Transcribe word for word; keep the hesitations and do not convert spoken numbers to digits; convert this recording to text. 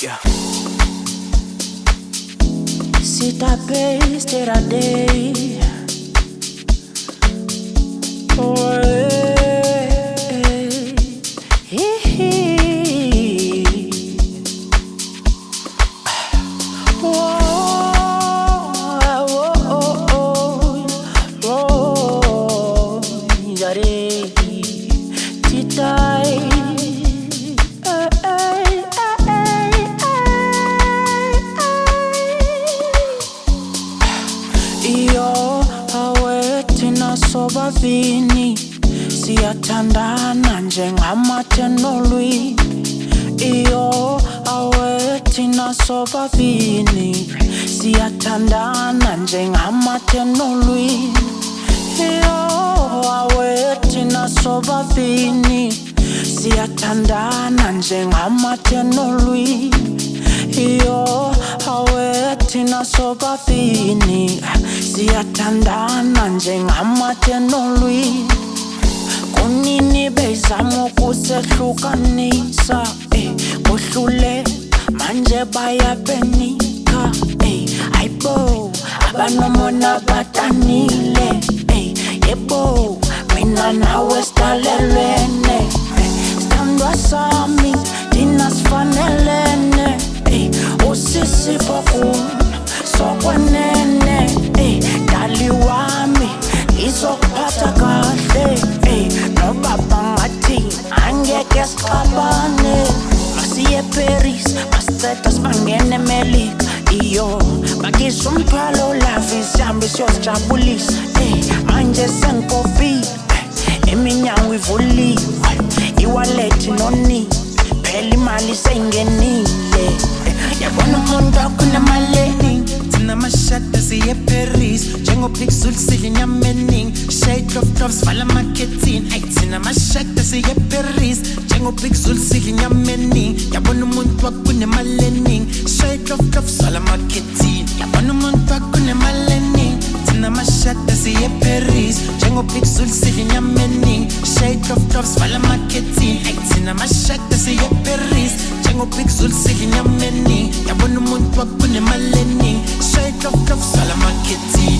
Yeah. Si tapé, stera day. Oh, hey, hey, hey. Whoa, whoa, oh, oh, yare, titai. Iyo awetina sobabini siyathandana njengamatenolwi. Iyo awetina sobabini siyathandana njengamatenolwi. Iyo awetina sobabini siyathandana njengamatenolwi. Iyo awetina sobabini siyathandana njengamatenolwi. Kunini bezama ukusehlukanisa, eh, kuhlule manje bayabenika, eh, ayibo abanomona badanile, eh, yebo mina nawe sidalelwene, eh, sithandwa sami thina sifanelene, eh, usisipho kuna sokwenene, eh, dali wami izokuphatha kahle, eh, nobaba ngathi angeke sixabane. Masiye Paris, masiceda sibangene eMelika. Iyo bakisha umthwalo lavi sihambe siyozijabulisa, eh, manje senkofile, eh, iminyango ivuliwe, iwallet noni phela imali seyingenile, eh, yabona umuntu akunamaleni. Namashada siye Paris Jengo pixel silin yamening Shade of tops vala marketing Tina mashada siye Paris Jengo pixel silin yamening Yabona umuntu wakune malening Shade of tops vala marketing Yabona umuntu wakune malening Tina mashada siye Paris Jengo pixel silin yamening Shade of tops vala marketing Tina mashada siye Paris Jengo pixel silin yamening Yabona umuntu wakune malening Straight off the Salamaketi